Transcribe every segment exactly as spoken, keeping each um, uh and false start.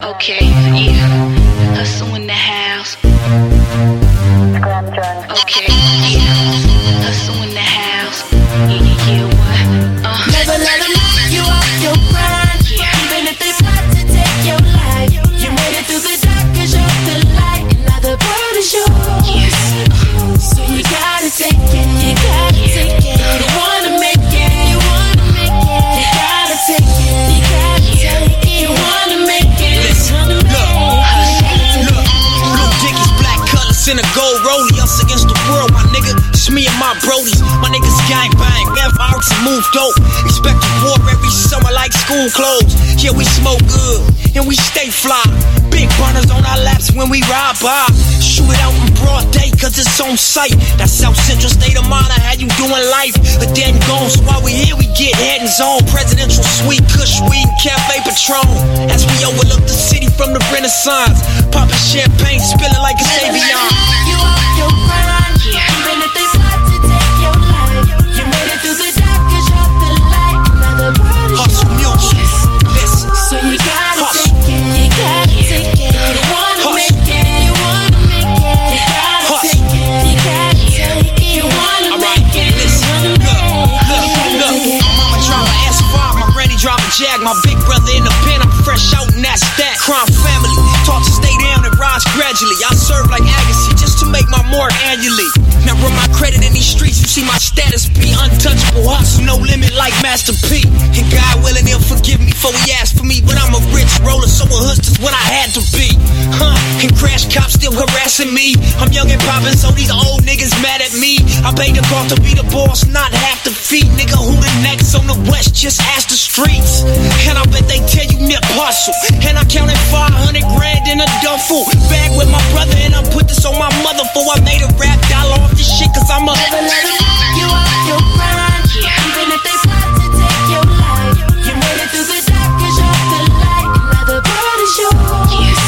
Okay, yeah, hustle in the house. Okay, yeah, hustle in the house. Yeah, yeah, yeah, what? Uh. Never let them knock you off your grind. Yeah. Even if they plot to take your life, you made it through the dark 'cause you're the light, and now the world is yours. Yes. So you gotta take it, you gotta yeah. take it. You wanna make it, you wanna make it. You gotta take it, you gotta yeah. take it. You wanna make it, listen, you wanna make it. Look, look, blue Dickies, black colors in a gold rollie. Us against the world, my nigga. Just me and my brodies. My niggas gang bang, never out to move dope. Expect a war every summer like school clothes. Yeah, we smoke good and we stay fly. Big burners on our laps when we ride by. Shoot it out in broad day 'cause it's on sight. That South Central state of mind of how you doing life. A dead and gone, so while we here we get head and zone. Presidential suite, kush weed, and cafe Patron. As we overlook the city from the Renaissance, popping champagne, spilling like it's Avion. You off your grind, Yeah. even if they plot to take your life. You made it through the dark 'cause you're the light, and now the world is Hustle yours. music, listen. So you gotta Hustle. take it, you gotta take it. You wanna Hustle. make it, you wanna make it. You gotta Hustle. take it, you gotta take it. You wanna Alright, make it, you listen, wanna look, make it. look, You gotta look. take it. My mama drive a S five, my granny drive a Jag. My big brother in the pen, I'm fresh out and that's that. Crime family, taught to stay down and rise gradually. I serve like Agassi just to make my mark annually. Now run my credit in these streets, you see my status be untouchable. Hustle, no limit like Master P. And God willing, he'll forgive me for he asked for me. But I'm a rich roller, so a hustler's what I had to be. Huh? And crash cops still harassing me. I'm young and poppin', so these old niggas mad at me. I paid the cost to be the boss, not half the fee. Nigga, who the next on the west? Just ask the streets. And I bet they tell you nip hustle. And I counted five hundred grand in a duffel bag with my brother, and I put this on my mother before I made a rap dollar off this shit, 'cause I'm a. Never let them knock you off your grind, Yeah. even if they plot to take your life. You made it through the dark 'cause you're the light, and now the world is yours. Yes.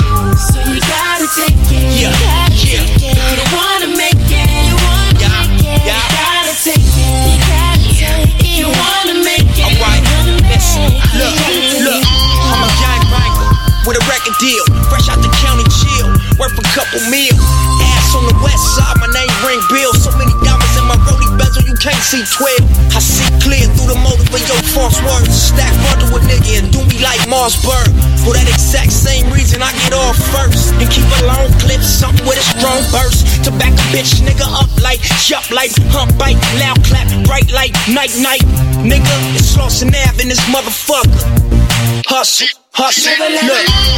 So you gotta take it, you Yeah, gotta yeah. take it. You wanna make it, you wanna Yeah, make it. yeah. You gotta take it, you gotta take it. You wanna make it, Alright, you wanna make listen, it. look, You gotta take look. it. I'm a gang banger with a record deal. Fresh out the county jail, worth a couple mil. Ass on the west side, my name ring Bill. So many diamonds in my rollie bezel, you can't see twelve. I see clear through the motor with your false words. Stack bundle with nigga and do me like Marsburg. For that exact same reason I get off first. And keep a long clip, something with a strong burst. To back a bitch nigga up like, jump like, hump bite, loud clap, bright light, night night. Nigga, it's Slauson Ave in this motherfucker. Hustle, hustle, Never let look. them knock